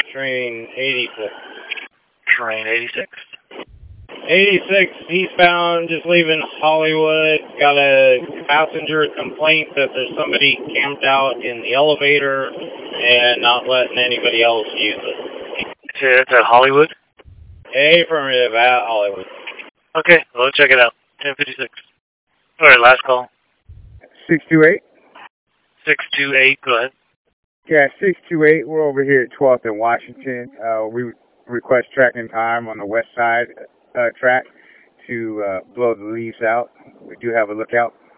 train 86. Train 86. 86 eastbound, just leaving Hollywood. Got a passenger complaint that there's somebody camped out in the elevator and not letting anybody else use it. Okay, that's at Hollywood? Affirmative, at Hollywood. Okay, well, check it out. 1056. All right, last call. 628? 628, go ahead. Yeah, 628. We're over here at 12th and Washington. We request tracking time on the west side track to blow the leaves out. We do have a lookout.